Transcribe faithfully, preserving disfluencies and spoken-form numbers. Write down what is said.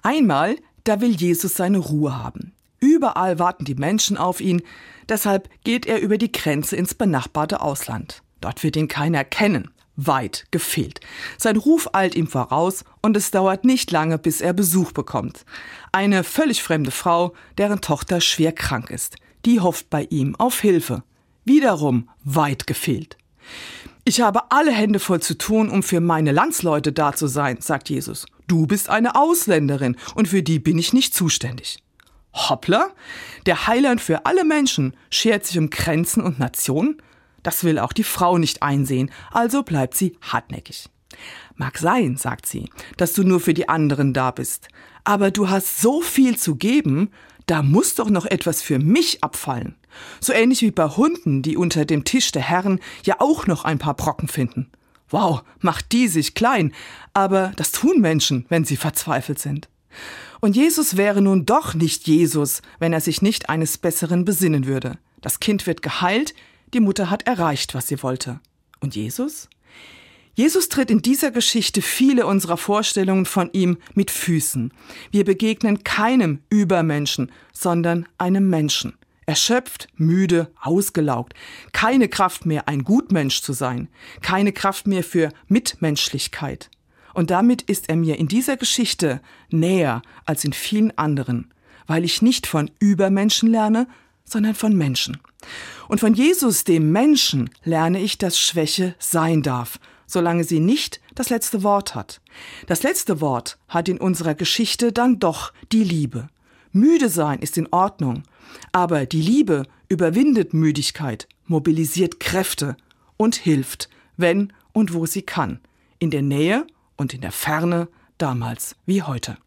Einmal, da will Jesus seine Ruhe haben. Überall warten die Menschen auf ihn, deshalb geht er über die Grenze ins benachbarte Ausland. Dort wird ihn keiner kennen. Weit gefehlt. Sein Ruf eilt ihm voraus und es dauert nicht lange, bis er Besuch bekommt. Eine völlig fremde Frau, deren Tochter schwer krank ist. Die hofft bei ihm auf Hilfe. Wiederum weit gefehlt. Ich habe alle Hände voll zu tun, um für meine Landsleute da zu sein, sagt Jesus. Du bist eine Ausländerin und für die bin ich nicht zuständig. Hoppla, der Heiland für alle Menschen schert sich um Grenzen und Nationen? Das will auch die Frau nicht einsehen, also bleibt sie hartnäckig. Mag sein, sagt sie, dass du nur für die anderen da bist, aber du hast so viel zu geben, da muss doch noch etwas für mich abfallen. So ähnlich wie bei Hunden, die unter dem Tisch der Herren ja auch noch ein paar Brocken finden. Wow, macht die sich klein, aber das tun Menschen, wenn sie verzweifelt sind. Und Jesus wäre nun doch nicht Jesus, wenn er sich nicht eines Besseren besinnen würde. Das Kind wird geheilt, die Mutter hat erreicht, was sie wollte. Und Jesus? Jesus tritt in dieser Geschichte viele unserer Vorstellungen von ihm mit Füßen. Wir begegnen keinem Übermenschen, sondern einem Menschen. Erschöpft, müde, ausgelaugt. Keine Kraft mehr, ein Gutmensch zu sein. Keine Kraft mehr für Mitmenschlichkeit. Und damit ist er mir in dieser Geschichte näher als in vielen anderen, weil ich nicht von Übermenschen lerne, sondern von Menschen. Und von Jesus, dem Menschen, lerne ich, dass Schwäche sein darf, solange sie nicht das letzte Wort hat. Das letzte Wort hat in unserer Geschichte dann doch die Liebe. Müde sein ist in Ordnung, aber die Liebe überwindet Müdigkeit, mobilisiert Kräfte und hilft, wenn und wo sie kann, in der Nähe und in der Ferne, damals wie heute.